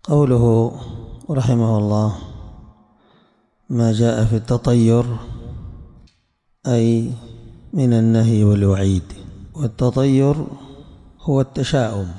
قوله رحمه الله: ما جاء في التطير، أي من النهي والوعيد. والتطير هو التشاؤم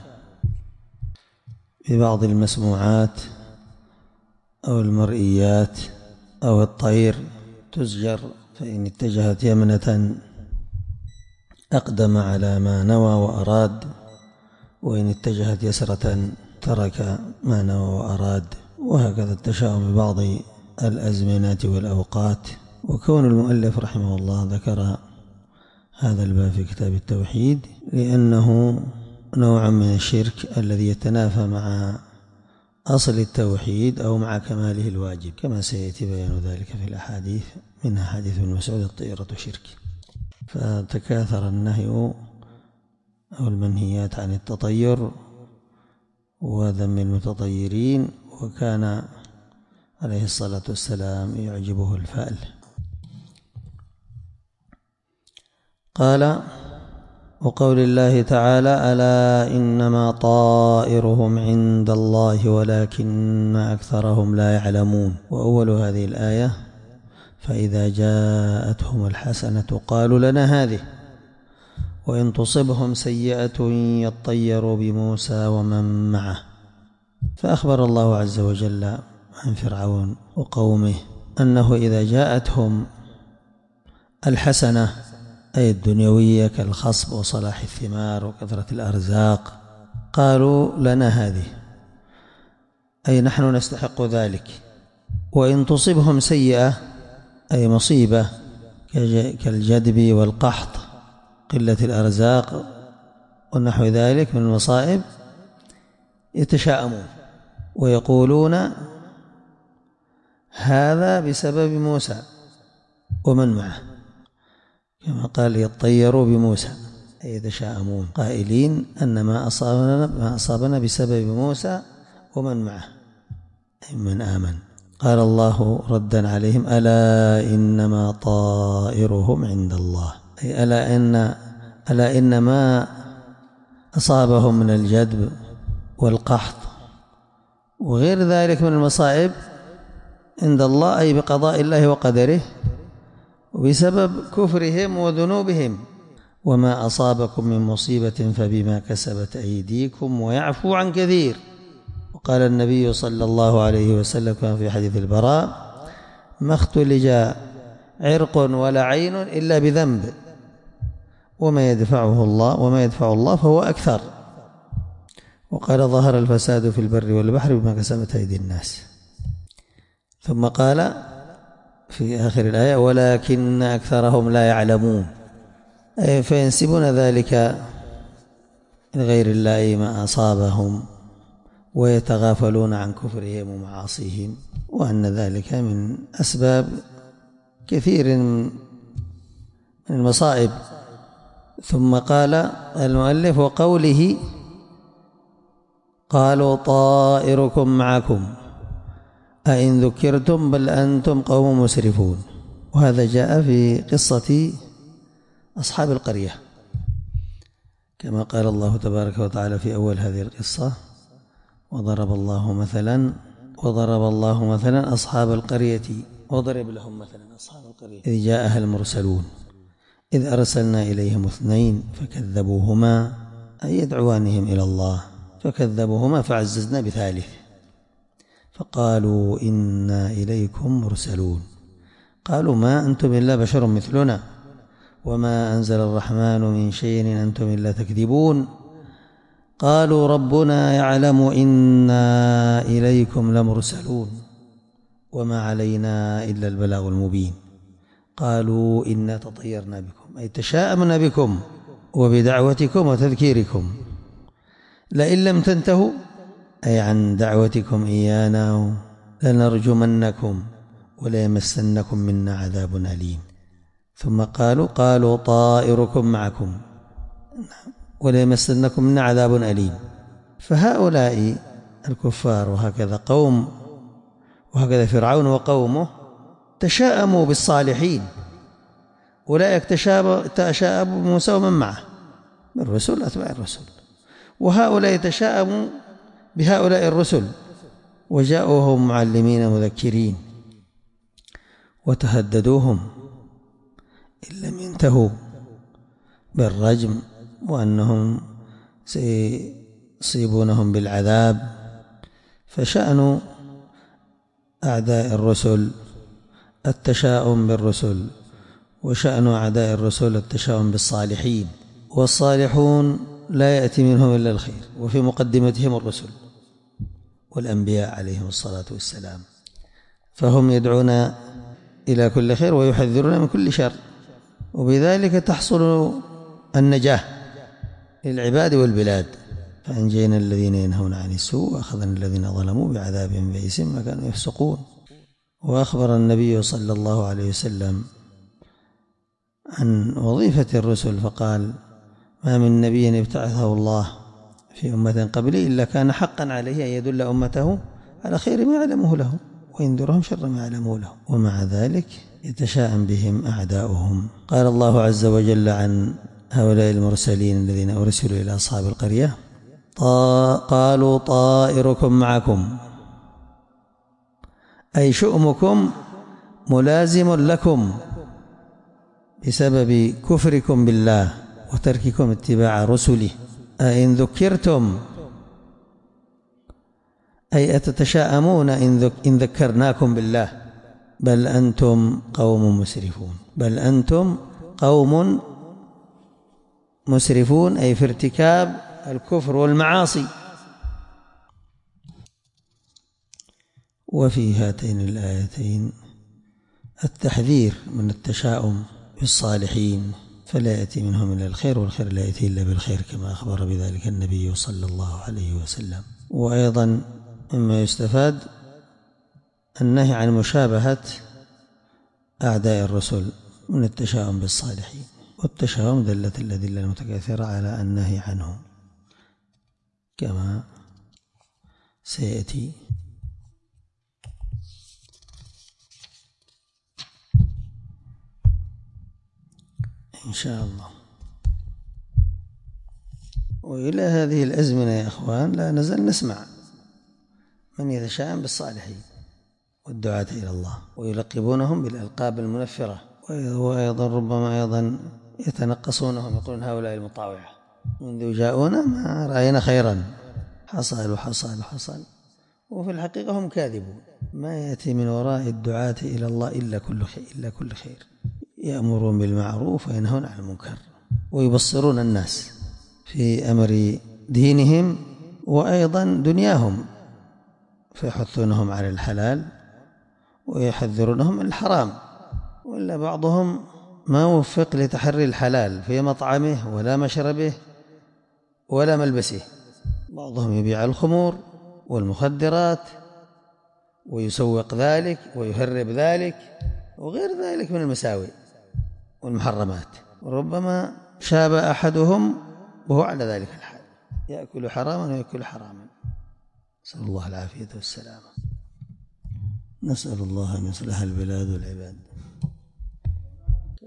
ببعض المسموعات أو المرئيات أو الطير تزجر، فإن اتجهت يمنة أقدم على ما نوى وأراد، وإن اتجهت يسرة ترك ما نوى وأراد، وهكذا التشاؤم ببعض الأزمنة والأوقات. وكون المؤلف رحمه الله ذكر هذا الباب في كتاب التوحيد لأنه نوع من الشرك الذي يتنافى مع أصل التوحيد أو مع كماله الواجب، كما سيأتي بيان ذلك في الأحاديث، منها حديث ابن مسعود: الطيرة شرك. فتكاثر النهي أو المنهيات عن التطير وذم المتطيرين، وكان عليه الصلاة والسلام يعجبه الفأل. قال: وقول الله تعالى: ألا إنما طائرهم عند الله ولكن أكثرهم لا يعلمون. وأول هذه الآية: فإذا جاءتهم الحسنة قالوا لنا هذه، وإن تصبهم سيئة يطيروا بموسى ومن معه. فأخبر الله عز وجل عن فرعون وقومه أنه إذا جاءتهم الحسنة أي الدنيوية كالخصب وصلاح الثمار وكثرة الأرزاق قالوا لنا هذه، أي نحن نستحق ذلك. وإن تصبهم سيئة أي مصيبة كالجدب والقحط، قلة الأرزاق ونحو ذلك من المصائب، يتشاءمون ويقولون هذا بسبب موسى ومن معه، كما قال: يطيروا بموسى، أي يتشاءمون قائلين أن ما أصابنا بسبب موسى ومن معه، أي من آمن. قال الله ردا عليهم: ألا إنما طائرهم عند الله، أي ألا إن ما أصابهم من الجدب والقحط وغير ذلك من المصائب عند الله، أي بقضاء الله وقدره وبسبب كفرهم وذنوبهم. وما أصابكم من مصيبة فبما كسبت أيديكم ويعفو عن كثير. وقال النبي صلى الله عليه وسلم كما في حديث البراء: ما اختلج عرق ولا عين إلا بذنب، وما يدفع الله فهو أكثر. وقال: ظهر الفساد في البر والبحر بما كسبت أيدي الناس. ثم قال في آخر الآية: ولكن أكثرهم لا يعلمون، أي فينسبون ذلك لغير الله ما أصابهم ويتغافلون عن كفرهم ومعاصيهم، وأن ذلك من أسباب كثير من المصائب. ثم قال المؤلف: وقوله: قالوا طائركم معكم أئن ذكرتم بل أنتم قوم مسرفون. وهذا جاء في قصة أصحاب القرية، كما قال الله تبارك وتعالى في أول هذه القصة: وضرب الله مثلا أصحاب القرية وضرب لهم مثلا أصحاب القرية إذ جاءها المرسلون إذ أرسلنا إليهم 2 فكذبوهما، أي يدعوانهم إلى الله، فكذبوهما فعززنا ب3 فقالوا إنا إليكم مرسلون. قالوا ما أنتم إلا بشر مثلنا وما أنزل الرحمن من شيء إن أنتم إلا تكذبون. قالوا ربنا يعلم إنا إليكم لمرسلون وما علينا إلا البلاغ المبين. قالوا إنا تطيرنا بكم، أي تشاءمنا بكم وبدعوتكم وتذكيركم، لئن لم تنتهوا، أي عن دعوتكم إيانا، لنرجمنكم وليمسنكم منا عذاب أليم. ثم قالوا طائركم معكم وليمسنكم منا عذاب أليم. فهؤلاء الكفار وهكذا فرعون وقومه تشاءموا بالصالحين، أولئك تشاءموا بموسى ومن معه من الرسل أتباع الرسل، وهؤلاء يتشاءموا بهؤلاء الرسل وجاءوهم معلمين مذكرين وتهددوهم إن لم ينتهوا بالرجم وأنهم سيصيبونهم بالعذاب. فشأن أعداء الرسل التشاؤم بالرسل، وشأن أعداء الرسل التشاؤم بالصالحين، والصالحون لا يأتي منهم إلا الخير، وفي مقدمتهم الرسل والأنبياء عليهم الصلاة والسلام، فهم يدعون إلى كل خير ويحذرون من كل شر، وبذلك تحصل النجاة للعباد والبلاد. فأنجينا الذين ينهون عن السوء وأخذنا الذين ظلموا بعذاب بئيس ما كانوا يفسقون. وأخبر النبي صلى الله عليه وسلم عن وظيفة الرسل فقال: ما من نبي ابتعثه الله في أمة قبلي إلا كان حقا عليه أن يدل أمته على خير ما يعلمه لهم وينذرهم شر ما يعلمه لهم، ومع ذلك يتشاءم بهم أعداؤهم. قال الله عز وجل عن هؤلاء المرسلين الذين أرسلوا إلى أصحاب القرية: قالوا طائركم معكم، أي شؤمكم ملازم لكم بسبب كفركم بالله وترككم اتباع رسله، أئن ذكرتم أي أتتشاءمون إن ذكرناكم بالله، بل أنتم قوم مسرفون، بل أنتم قوم مسرفون، أي في ارتكاب الكفر والمعاصي. وفي هاتين الآيتين التحذير من التشاؤم بالصالحين، فلا يأتي منهم إلا الخير، والخير لا يأتي إلا بالخير كما أخبر بذلك النبي صلى الله عليه وسلم. وأيضا مما يستفاد النهي عن مشابهة أعداء الرسل من التشاؤم بالصالحين، والتشاؤم دلت الأدلة المتكاثرة على النهي عنه كما سيأتي. إن شاء الله. وإلى هذه الأزمنة يا أخوان لا نزال نسمع من يتشاءم بالصالحين والدعاة إلى الله ويلقبونهم بالألقاب المنفرة، وأيضا ربما أيضا يتنقصونهم، يقولون هؤلاء المطاوعة منذ جاءونا ما رأينا خيرا، حصل وحصل وحصل، وفي الحقيقة هم كاذبون. ما يأتي من وراء الدعاة إلى الله إلا كل خير، يأمرون بالمعروف وينهون عن المنكر، ويبصرون الناس في أمر دينهم وأيضا دنياهم، فيحثونهم على الحلال ويحذرونهم من الحرام. ولا بعضهم ما وفق لتحري الحلال في مطعمه ولا مشربه ولا ملبسه، بعضهم يبيع الخمور والمخدرات ويسوق ذلك ويهرب ذلك وغير ذلك من المساوئ والمحرمات، وربما شاب أحدهم وهو على ذلك الحال، يأكل حراما ويأكل حراما، نسأل الله العافية والسلامة. نسأل الله أن يصلح البلاد والعباد.